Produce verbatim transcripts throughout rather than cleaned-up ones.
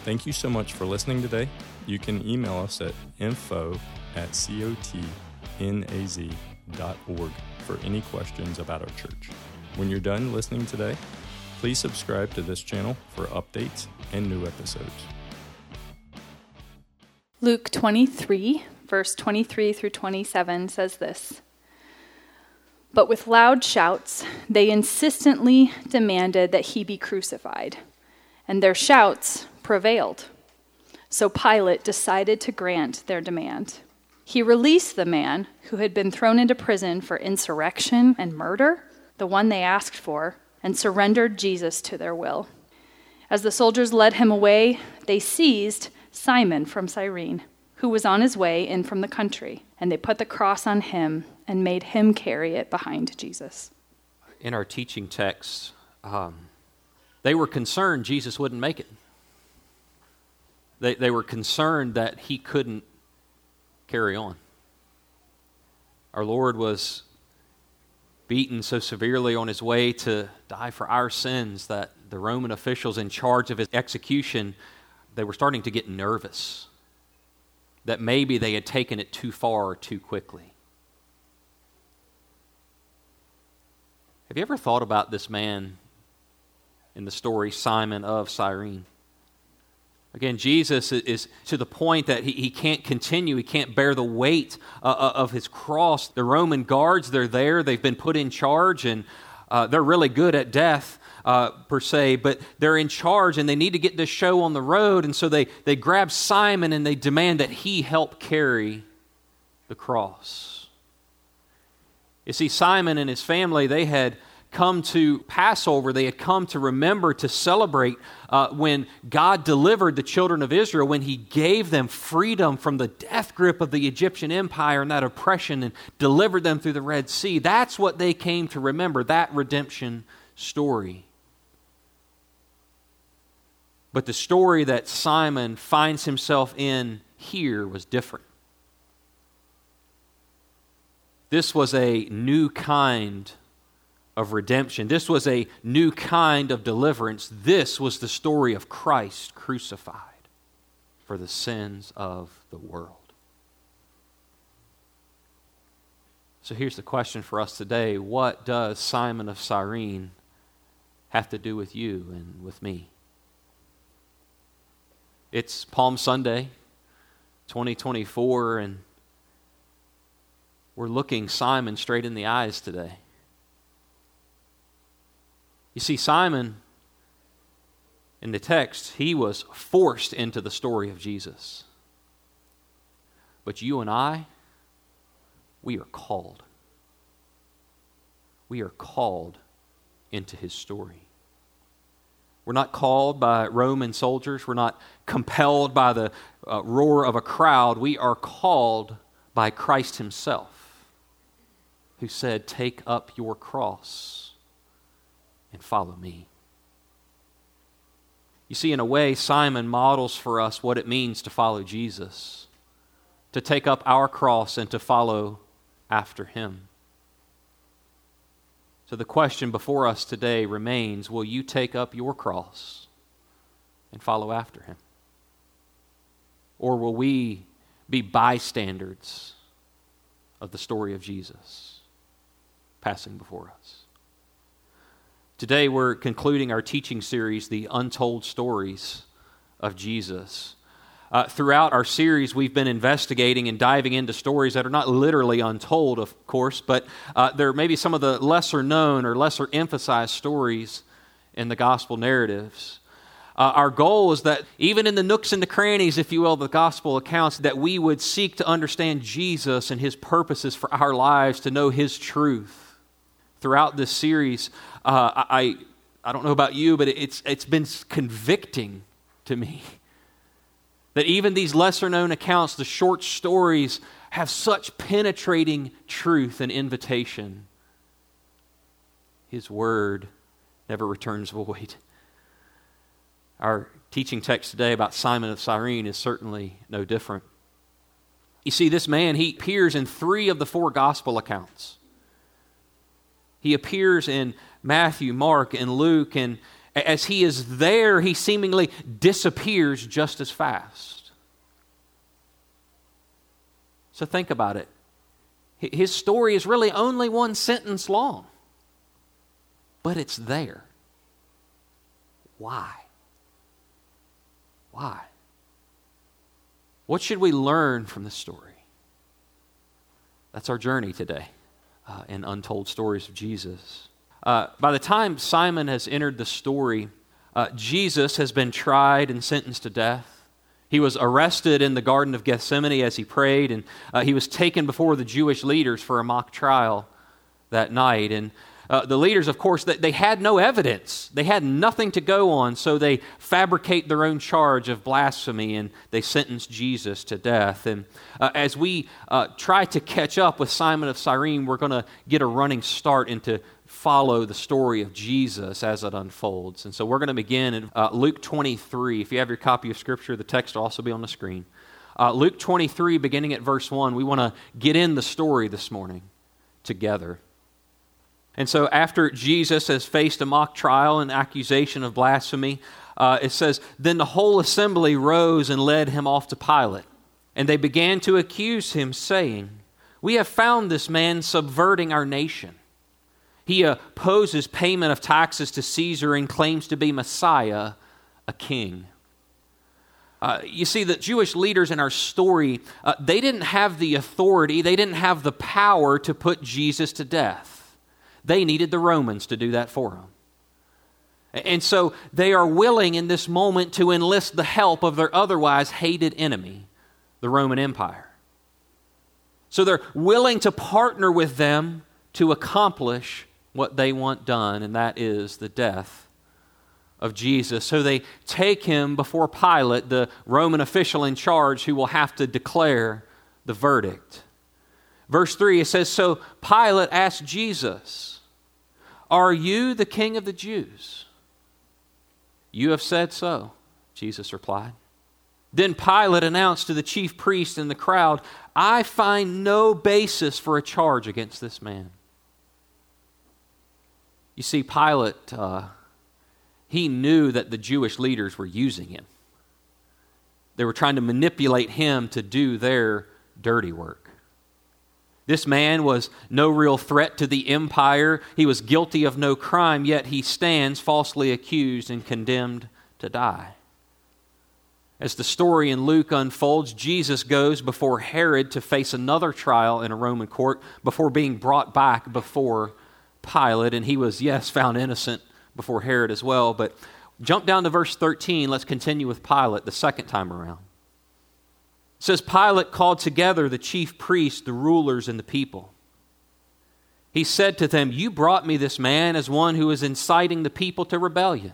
Thank you so much for listening today. You can email us at info at cotnaz dot org for any questions about our church. When you're done listening today, please subscribe to this channel for updates and new episodes. Luke twenty-three, verse twenty-three through twenty-seven says this: "But with loud shouts, they insistently demanded that he be crucified, and their shouts prevailed. So Pilate decided to grant their demand. He released the man who had been thrown into prison for insurrection and murder, the one they asked for, and surrendered Jesus to their will. As the soldiers led him away, they seized Simon from Cyrene, who was on his way in from the country, and they put the cross on him and made him carry it behind Jesus." In our teaching text, um, they were concerned Jesus wouldn't make it. They, they were concerned that he couldn't carry on. Our Lord was beaten so severely on his way to die for our sins that the Roman officials in charge of his execution, they were starting to get nervous that maybe they had taken it too far too quickly. Have you ever thought about this man in the story, Simon of Cyrene? Again, Jesus is to the point that he, he can't continue. He can't bear the weight uh, of his cross. The Roman guards, they're there. They've been put in charge, and uh, they're really good at death, uh, per se, but they're in charge, and they need to get this show on the road, and so they, they grab Simon, and they demand that he help carry the cross. You see, Simon and his family, they had come to Passover. They had come to remember, to celebrate uh, when God delivered the children of Israel, when he gave them freedom from the death grip of the Egyptian empire and that oppression and delivered them through the Red Sea. That's what they came to remember, that redemption story. But the story that Simon finds himself in here was different. This was a new kind of redemption. This was a new kind of deliverance. This was the story of Christ crucified for the sins of the world. So here's the question for us today. What does Simon of Cyrene have to do with you and with me? It's Palm Sunday, twenty twenty-four, and we're looking Simon straight in the eyes today. You see, Simon, in the text, he was forced into the story of Jesus. But you and I, we are called. We are called into his story. We're not called by Roman soldiers. We're not compelled by the uh, roar of a crowd. We are called by Christ himself, who said, "Take up your cross and follow me." You see, in a way, Simon models for us what it means to follow Jesus, to take up our cross and to follow after him. So the question before us today remains, will you take up your cross and follow after him? Or will we be bystanders of the story of Jesus passing before us? Today we're concluding our teaching series, The Untold Stories of Jesus. Uh, throughout our series, we've been investigating and diving into stories that are not literally untold, of course, but uh, they're maybe some of the lesser known or lesser emphasized stories in the gospel narratives. Uh, our goal is that even in the nooks and the crannies, if you will, the gospel accounts, that we would seek to understand Jesus and his purposes for our lives, to know his truth. Throughout this series, uh, I I don't know about you, but it's it's been convicting to me that even these lesser-known accounts, the short stories, have such penetrating truth and invitation. His word never returns void. Our teaching text today about Simon of Cyrene is certainly no different. You see, this man, he appears in three of the four gospel accounts. He appears in Matthew, Mark, and Luke, and As he is there, he seemingly disappears just as fast. So think about it. His story is really only one sentence long, but it's there. Why? Why? What should we learn from this story? That's our journey today uh, in Untold Stories of Jesus. Uh, by the time Simon has entered the story, uh, Jesus has been tried and sentenced to death. He was arrested in the Garden of Gethsemane as he prayed, and uh, he was taken before the Jewish leaders for a mock trial that night. And uh, the leaders, of course, they, they had no evidence. They had nothing to go on, so they fabricate their own charge of blasphemy, and they sentence Jesus to death. And uh, as we uh, try to catch up with Simon of Cyrene, we're going to get a running start into follow the story of Jesus as it unfolds. And so we're going to begin in uh, Luke twenty-three. If you have your copy of Scripture, the text will also be on the screen. Uh, Luke twenty-three, beginning at verse one, we want to get in the story this morning together. And so after Jesus has faced a mock trial and accusation of blasphemy, uh, it says, "Then the whole assembly rose and led him off to Pilate. And they began to accuse him, saying, 'We have found this man subverting our nation. He opposes payment of taxes to Caesar and claims to be Messiah, a king.'" Uh, you see, the Jewish leaders in our story, uh, they didn't have the authority, they didn't have the power to put Jesus to death. They needed the Romans to do that for them. And so they are willing in this moment to enlist the help of their otherwise hated enemy, the Roman Empire. So they're willing to partner with them to accomplish what they want done, and that is the death of Jesus. So they take him before Pilate, the Roman official in charge, who will have to declare the verdict. Verse three, it says, "So Pilate asked Jesus, 'Are you the king of the Jews?' 'You have said so,' Jesus replied. Then Pilate announced to the chief priests and the crowd, 'I find no basis for a charge against this man.'" You see, Pilate, uh, he knew that the Jewish leaders were using him. They were trying to manipulate him to do their dirty work. This man was no real threat to the empire. He was guilty of no crime, yet he stands falsely accused and condemned to die. As the story in Luke unfolds, Jesus goes before Herod to face another trial in a Roman court before being brought back before Pilate, and he was, yes, found innocent before Herod as well. But jump down to verse thirteen. Let's continue with Pilate the second time around. It says, "Pilate called together the chief priests, the rulers, and the people. He said to them, 'You brought me this man as one who is inciting the people to rebellion.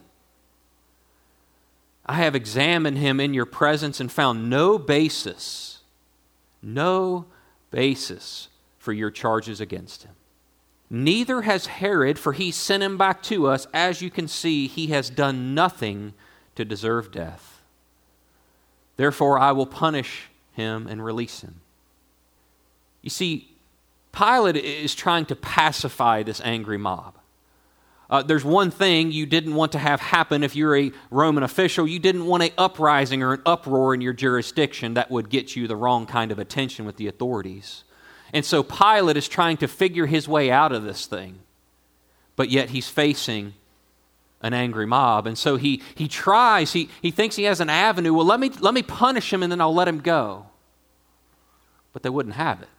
I have examined him in your presence and found no basis, no basis for your charges against him. Neither has Herod, for he sent him back to us. As you can see, he has done nothing to deserve death. Therefore, I will punish him and release him.'" You see, Pilate is trying to pacify this angry mob. Uh, there's one thing you didn't want to have happen if you're a Roman official. You didn't want an uprising or an uproar in your jurisdiction that would get you the wrong kind of attention with the authorities. And so Pilate is trying to figure his way out of this thing, but yet he's facing an angry mob. And so he he tries, he, he thinks he has an avenue. Well, let me, let me punish him and then I'll let him go. But they wouldn't have it.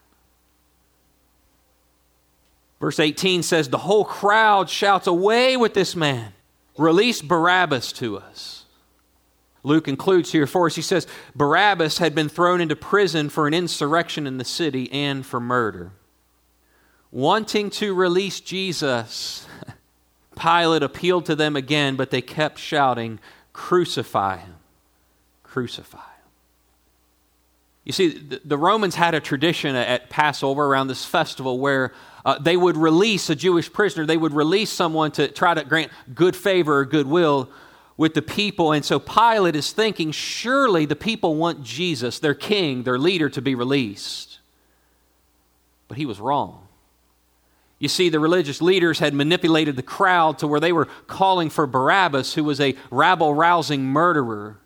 Verse eighteen says, "The whole crowd shouts, 'Away with this man! Release Barabbas to us.'" Luke includes here for us, he says, Barabbas had been thrown into prison for an insurrection in the city and for murder. Wanting to release Jesus, Pilate appealed to them again, but they kept shouting, "Crucify him! Crucify him!" You see, the Romans had a tradition at Passover around this festival where uh, they would release a Jewish prisoner. They would release someone to try to grant good favor or goodwill with the people. And so Pilate is thinking, surely the people want Jesus, their king, their leader, to be released. But he was wrong. You see, the religious leaders had manipulated the crowd to where they were calling for Barabbas, who was a rabble-rousing murderer,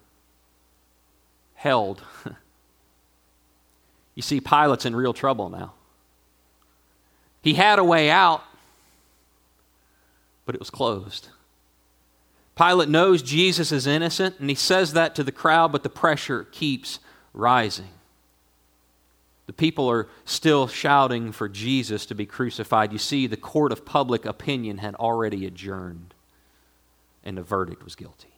held. You see, Pilate's in real trouble now. He had a way out, but it was closed. Pilate knows Jesus is innocent, and he says that to the crowd, but the pressure keeps rising. The people are still shouting for Jesus to be crucified. You see, the court of public opinion had already adjourned, and the verdict was guilty.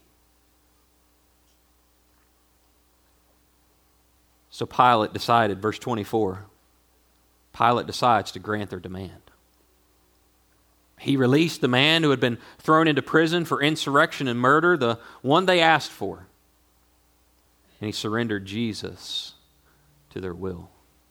So Pilate decided, verse twenty-four, Pilate decides to grant their demand. He released the man who had been thrown into prison for insurrection and murder, the one they asked for. And he surrendered Jesus to their will.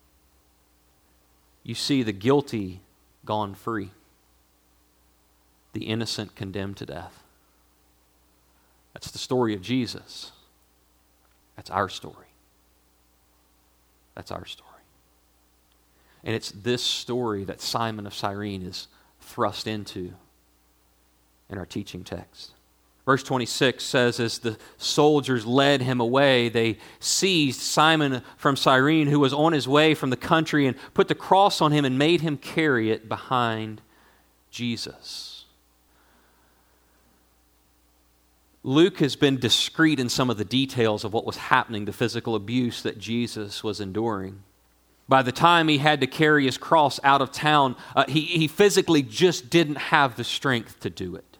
You see the guilty gone free, the innocent condemned to death. That's the story of Jesus. That's our story. That's our story. And it's this story that Simon of Cyrene is thrust into in our teaching text. Verse twenty-six says, as the soldiers led him away, they seized Simon from Cyrene, who was on his way from the country, and put the cross on him and made him carry it behind Jesus. Luke has been discreet in some of the details of what was happening, the physical abuse that Jesus was enduring. By the time he had to carry his cross out of town, uh, he, he physically just didn't have the strength to do it.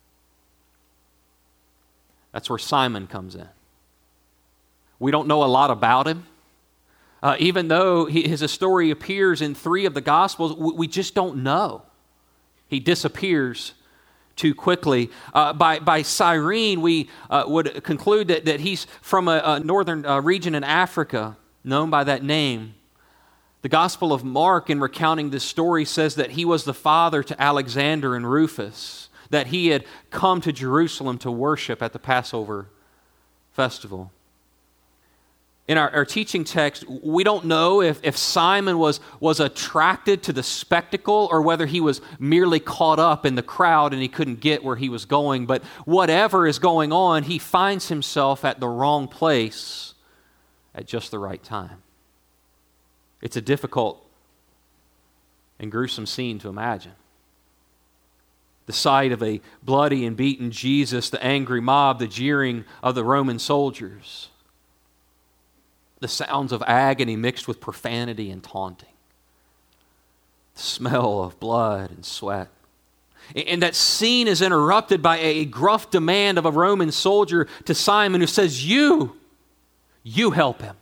That's where Simon comes in. We don't know a lot about him. Uh, even though he, his story appears in three of the Gospels, we, we just don't know. He disappears too quickly. Uh, by, by Cyrene, we uh, would conclude that, that he's from a, a northern uh, region in Africa, known by that name. The Gospel of Mark, in recounting this story, says that he was the father to Alexander and Rufus, that he had come to Jerusalem to worship at the Passover festival. In our, our teaching text, we don't know if, if Simon was, was attracted to the spectacle or whether he was merely caught up in the crowd and he couldn't get where he was going. But whatever is going on, he finds himself at the wrong place at just the right time. It's a difficult and gruesome scene to imagine. The sight of a bloody and beaten Jesus, the angry mob, the jeering of the Roman soldiers, the sounds of agony mixed with profanity and taunting, the smell of blood and sweat. And that scene is interrupted by a gruff demand of a Roman soldier to Simon, who says, you, you help him.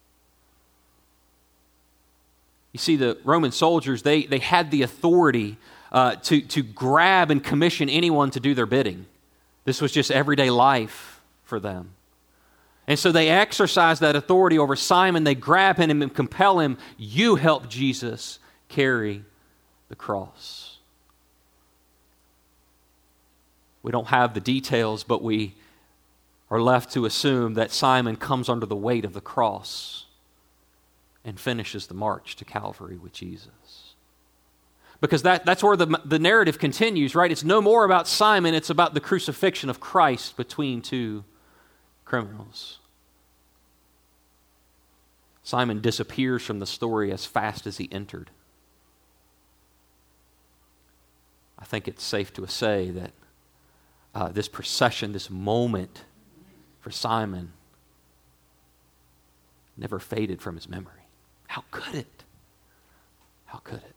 You see, the Roman soldiers, they, they had the authority uh, to, to grab and commission anyone to do their bidding. This was just everyday life for them. And so they exercise that authority over Simon. They grab him and compel him, you help Jesus carry the cross. We don't have the details, but we are left to assume that Simon comes under the weight of the cross and finishes the march to Calvary with Jesus. Because that, that's where the, the narrative continues, right? It's no more about Simon, it's about the crucifixion of Christ between two criminals. Simon disappears from the story as fast as he entered. I think it's safe to say that uh, this procession, this moment for Simon never faded from his memory. How could it? How could it?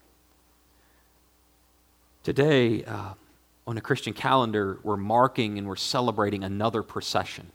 Today, uh, on a Christian calendar, we're marking and we're celebrating another procession.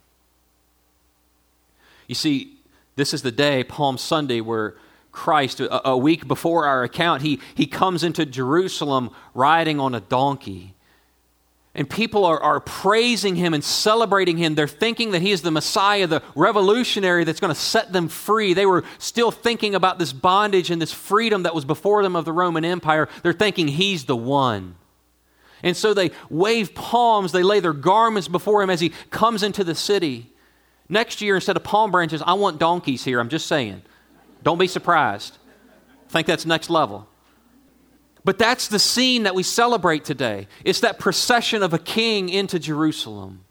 You see, this is the day, Palm Sunday, where Christ, a, a week before our account, he, he comes into Jerusalem riding on a donkey. And people are, are praising him and celebrating him. They're thinking that he is the Messiah, the revolutionary that's going to set them free. They were still thinking about this bondage and this freedom that was before them of the Roman Empire. They're thinking he's the one. And so they wave palms. They lay their garments before him as he comes into the city. Next year, instead of palm branches, I want donkeys here. I'm just saying. Don't be surprised. I think that's next level. But that's the scene that we celebrate today. It's that procession of a king into Jerusalem.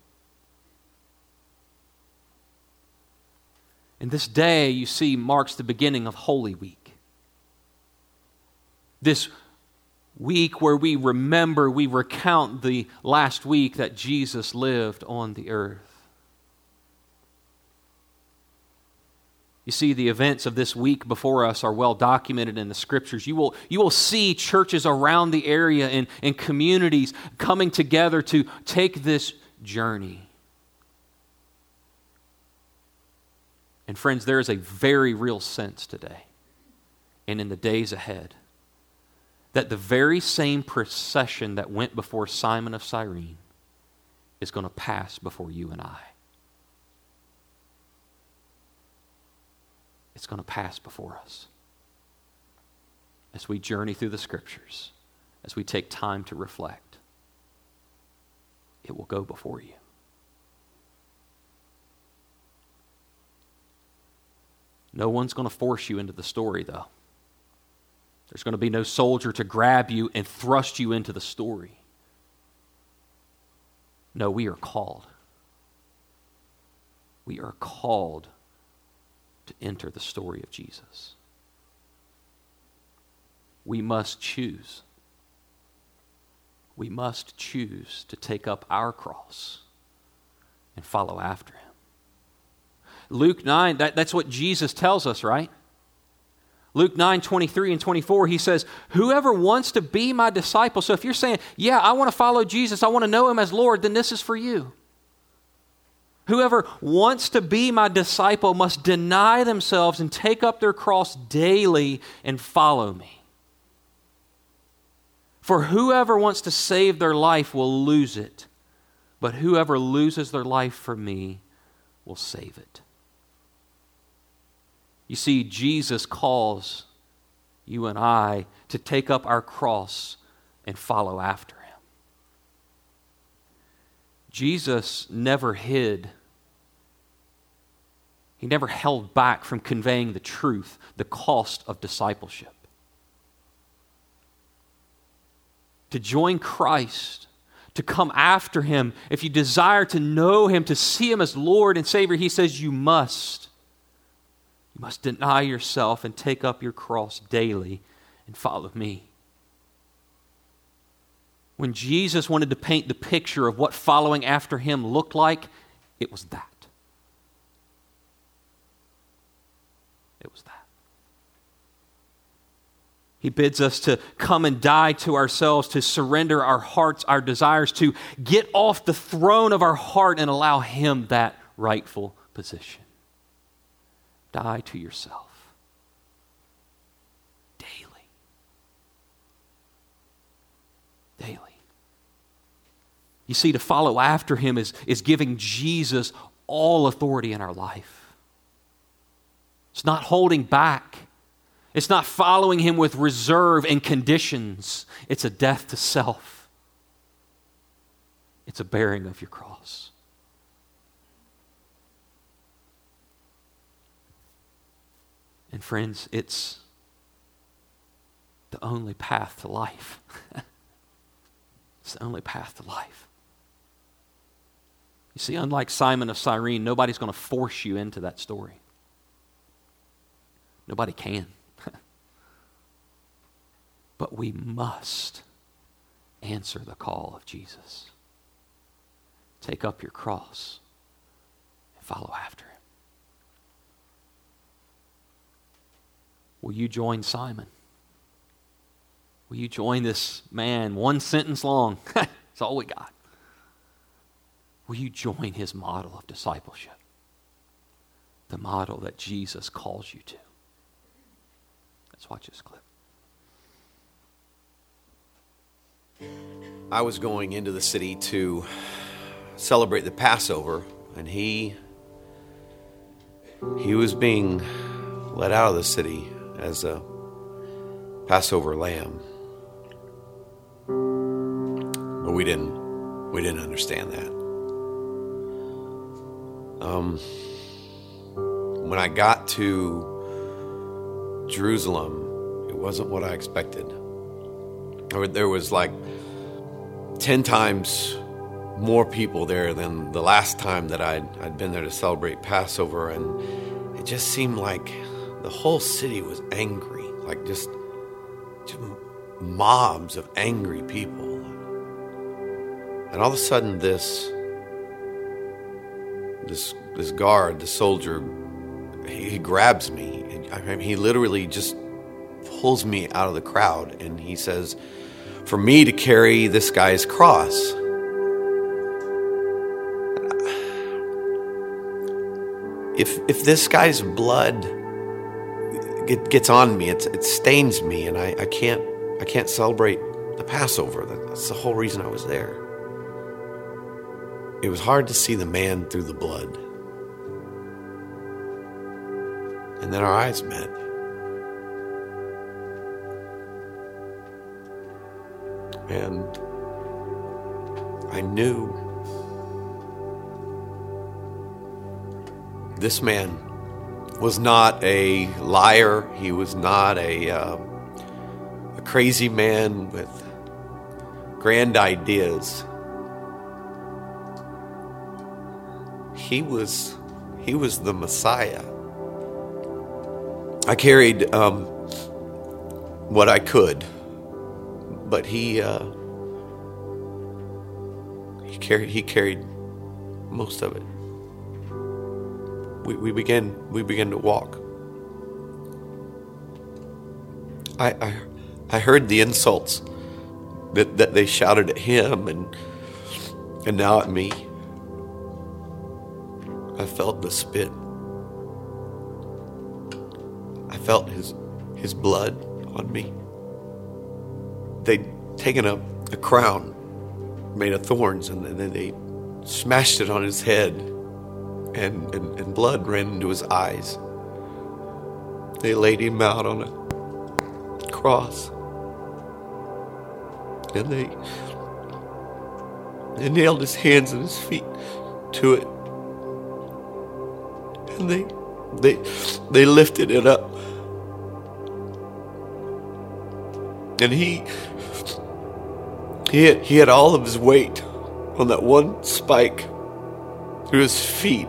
And this day, you see, marks the beginning of Holy Week. This week where we remember, we recount the last week that Jesus lived on the earth. You see, the events of this week before us are well documented in the Scriptures. You will, you will see churches around the area and, and communities coming together to take this journey. And friends, there is a very real sense today and in the days ahead that the very same procession that went before Simon of Cyrene is going to pass before you and I. It's going to pass before us as we journey through the Scriptures, as we take time to reflect. It will go before you. No one's going to force you into the story, though. There's going to be no soldier to grab you and thrust you into the story. No, we are called. We are called to enter the story of Jesus. We must choose. We must choose to take up our cross and follow after him. Luke nine, that, that's what Jesus tells us, right? Luke nine, twenty-three and twenty-four, he says, whoever wants to be my disciple. So if you're saying, yeah, I want to follow Jesus, I want to know him as Lord, then this is for you. Whoever wants to be my disciple must deny themselves and take up their cross daily and follow me. For whoever wants to save their life will lose it, but whoever loses their life for me will save it. You see, Jesus calls you and I to take up our cross and follow after him. Jesus never hid. He never held back from conveying the truth, the cost of discipleship. To join Christ, to come after him, if you desire to know him, to see him as Lord and Savior, he says you must. You must deny yourself and take up your cross daily and follow me. When Jesus wanted to paint the picture of what following after him looked like, it was that. It was that. He bids us to come and die to ourselves, to surrender our hearts, our desires, to get off the throne of our heart and allow him that rightful position. Die to yourself. Daily. Daily. You see, to follow after him is, is giving Jesus all authority in our life. It's not holding back. It's not following him with reserve and conditions. It's a death to self. It's a bearing of your cross. And friends, it's the only path to life. It's the only path to life. You see, unlike Simon of Cyrene, nobody's going to force you into that story. Nobody can. But we must answer the call of Jesus. Take up your cross and follow after him. Will you join Simon? Will you join this man, one sentence long? That's all we got. Will you join his model of discipleship? The model that Jesus calls you to. Let's watch this clip. I was going into the city to celebrate the Passover, and he he was being led out of the city as a Passover lamb. But we didn't we didn't understand that. Um, when I got to Jerusalem, it wasn't what I expected. There was like ten times more people there than the last time that I'd, I'd been there to celebrate Passover, and it just seemed like the whole city was angry, like just, just mobs of angry people. And all of a sudden this this this guard, the soldier, he, he grabs me. I mean, he literally just pulls me out of the crowd, and he says, for me to carry this guy's cross. If if this guy's blood get, gets on me, it, it stains me, and I, I can't I can't celebrate the Passover. That's the whole reason I was there. It was hard to see the man through the blood. And then our eyes met. And I knew this man was not a liar. He was not a, uh, a crazy man with grand ideas. He was, he was the Messiah. I carried um, what I could, but he uh, he carried he carried most of it. We we began we began to walk. I I, I heard the insults that, that they shouted at him and and now at me. I felt the spit. I felt his his blood on me. They'd taken a, a crown made of thorns, and then they smashed it on his head, and, and, and blood ran into his eyes. They laid him out on a cross, and they, they nailed his hands and his feet to it. And they they they lifted it up. And he he had, he had all of his weight on that one spike through his feet.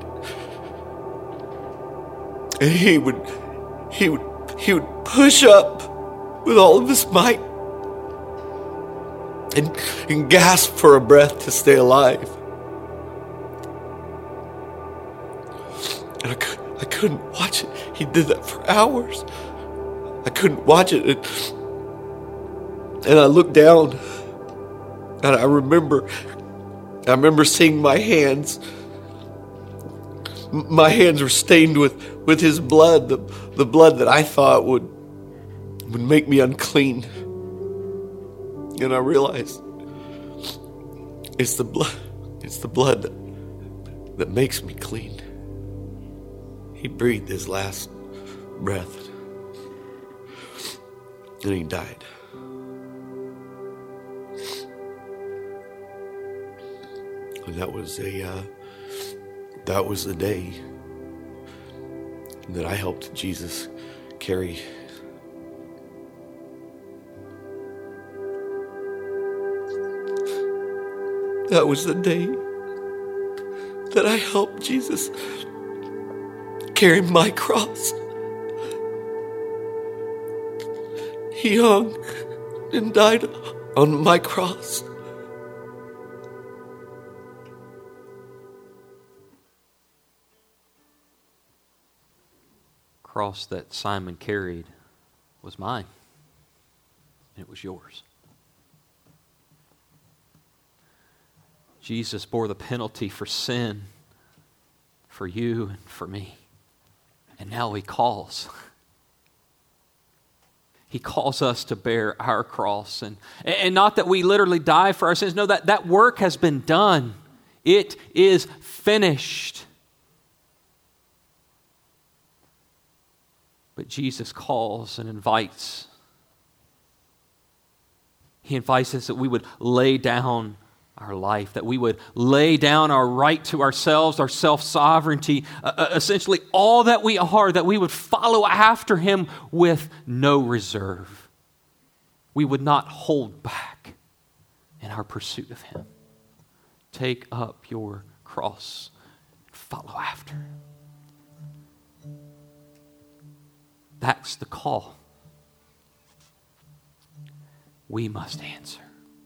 And he would he would he would push up with all of his might and, and gasp for a breath to stay alive. And I, could, I couldn't watch it. He did that for hours. I couldn't watch it. And, and I looked down, and I remember, I remember seeing my hands. My hands were stained with, with his blood, the, the blood that I thought would, would make me unclean. And I realized it's the blood, it's the blood that, that makes me clean. He breathed his last breath, and he died. And that was a uh, that was the day that I helped Jesus carry. That was the day that I helped Jesus carry my cross. He hung and died on my cross. Cross that Simon carried was mine, and it was yours. Jesus bore the penalty for sin, for you and for me. And now he calls. He calls us to bear our cross. And, and not that we literally die for our sins. No, that, that work has been done. It is finished. But Jesus calls and invites. He invites us that we would lay down our life, that we would lay down our right to ourselves, our self-sovereignty, uh, essentially all that we are, that we would follow after him with no reserve. we would not hold back in our pursuit of Him. Take up your cross and follow after. That's the call. We must answer.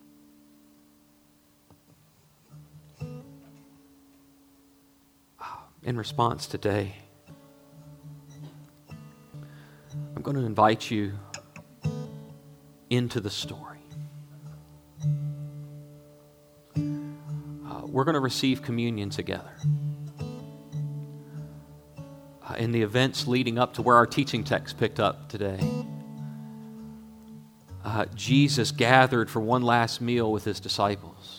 In response today, I'm going to invite you into the story. Uh, we're going to receive communion together. Uh, in the events leading up to where our teaching text picked up today, uh, Jesus gathered for one last meal with His disciples.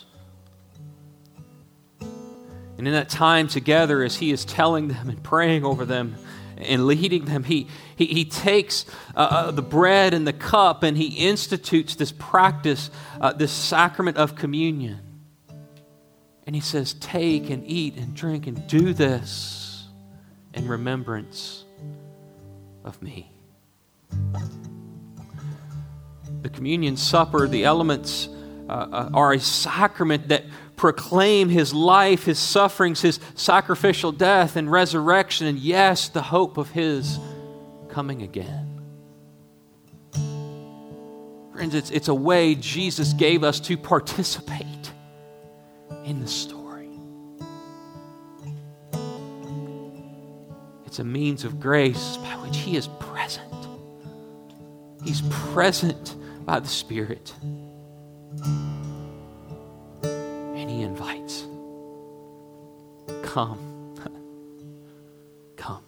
And in that time together, as He is telling them and praying over them and leading them, He, he, he takes uh, the bread and the cup and He institutes this practice, uh, this sacrament of communion. And He says, take and eat and drink and do this in remembrance of me. The communion supper, the elements uh, uh, are a sacrament that proclaim His life, His sufferings, His sacrificial death and resurrection, and yes, the hope of His coming again. Friends, it's, it's a way Jesus gave us to participate in the story. It's a means of grace by which He is present. He's present by the Spirit. He invites. Come. Come.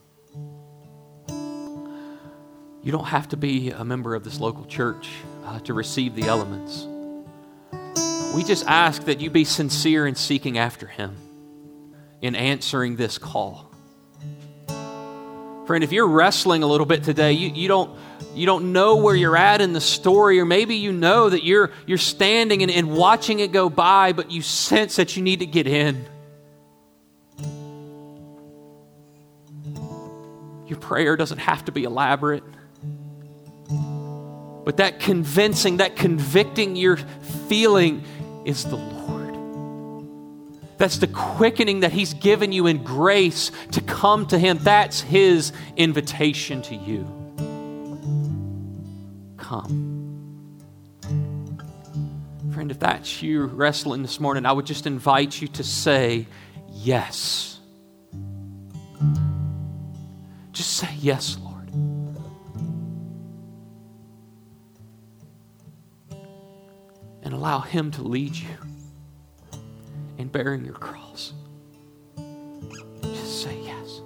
You don't have to be a member of this local church uh, to receive the elements. We just ask that you be sincere in seeking after Him, in answering this call. Friend, if you're wrestling a little bit today, you, you don't You don't know where you're at in the story, or maybe you know that you're you're standing and, and watching it go by, but you sense that you need to get in. Your prayer doesn't have to be elaborate, but that convincing, that convicting you're feeling is the Lord. That's the quickening that He's given you in grace to come to Him. That's His invitation to you. Come. Friend, if that's you wrestling this morning, I would just invite you to say yes. Just say yes, Lord. And allow Him to lead you in bearing your cross. Just say yes.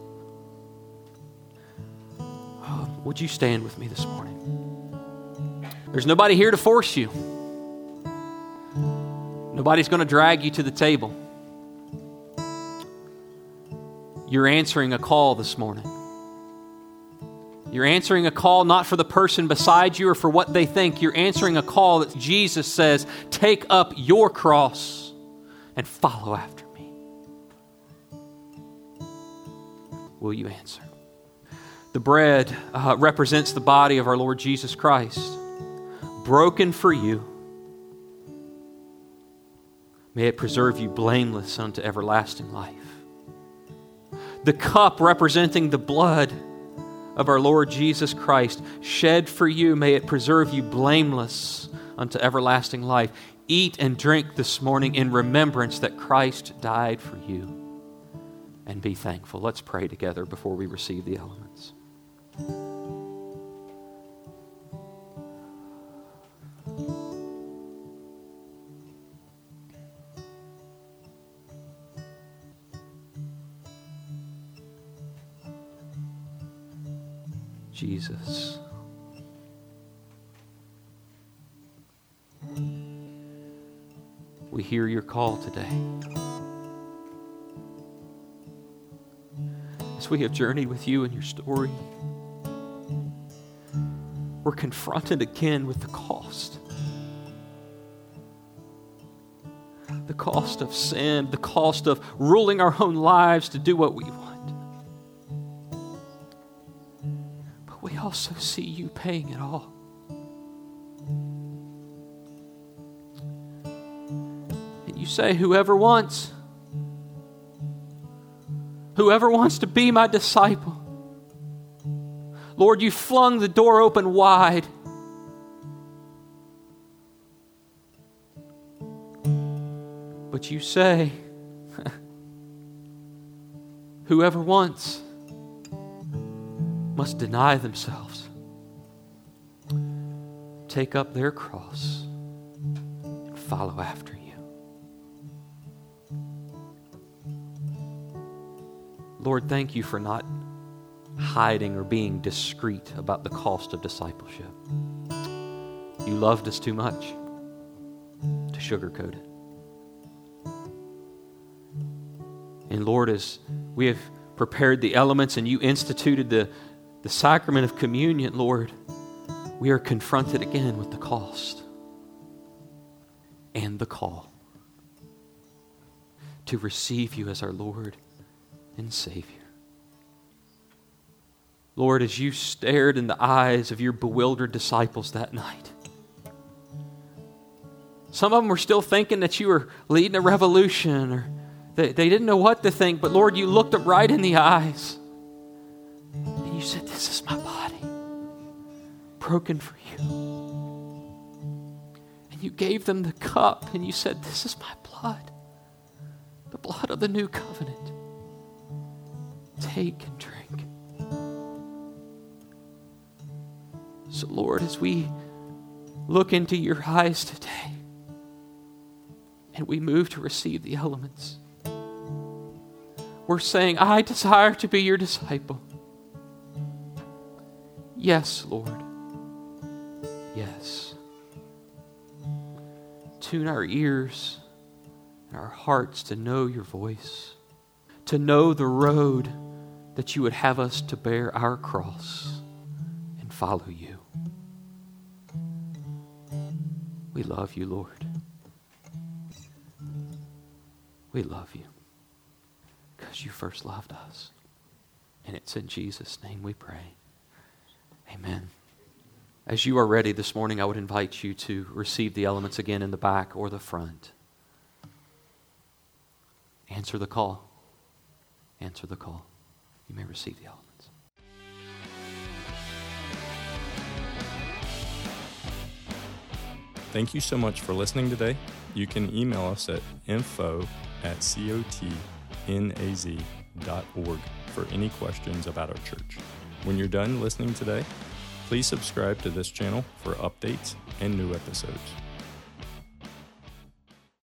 Oh, would you stand with me this morning? There's nobody here to force you. Nobody's going to drag you to the table. You're answering a call this morning. You're answering a call not for the person beside you or for what they think. You're answering a call that Jesus says, take up your cross and follow after me. Will you answer? The bread uh, represents the body of our Lord Jesus Christ, broken for you. May it preserve you blameless unto everlasting life. The cup representing the blood of our Lord Jesus Christ, shed for you, may it preserve you blameless unto everlasting life. Eat and drink this morning in remembrance that Christ died for you. And be thankful. Let's pray together before we receive the elements. Jesus, we hear your call today. As we have journeyed with you in your story, we're confronted again with the cost. The cost of sin, the cost of ruling our own lives to do what we want. But we also see you paying it all. say, whoever wants, whoever wants to be my disciple. Lord, you flung the door open wide. But you say, whoever wants must deny themselves, take up their cross, and follow after you. Lord, thank you for not hiding or being discreet about the cost of discipleship. You loved us too much to sugarcoat it. And Lord, as we have prepared the elements and you instituted the, the sacrament of communion, Lord, we are confronted again with the cost and the call to receive you as our Lord and Savior. Lord, as you stared in the eyes of your bewildered disciples that night, some of them were still thinking that you were leading a revolution, or they, they didn't know what to think, but Lord, you looked them right in the eyes and you said, this is my body, broken for you. And you gave them the cup and you said, this is my blood, the blood of the new covenant. Take and drink. So Lord, as we look into your eyes today and we move to receive the elements, we're saying, I desire to be your disciple. Yes, Lord. Yes. Tune our ears and our hearts to know your voice, to know the road that you would have us to bear our cross and follow you. We love you, Lord. We love you because you first loved us. And it's in Jesus' name we pray. Amen. As you are ready this morning, I would invite you to receive the elements again in the back or the front. Answer the call. Answer the call. You may receive the elements. Thank you so much for listening today. You can email us at info at cotnaz dot org for any questions about our church. When you're done listening today, please subscribe to this channel for updates and new episodes.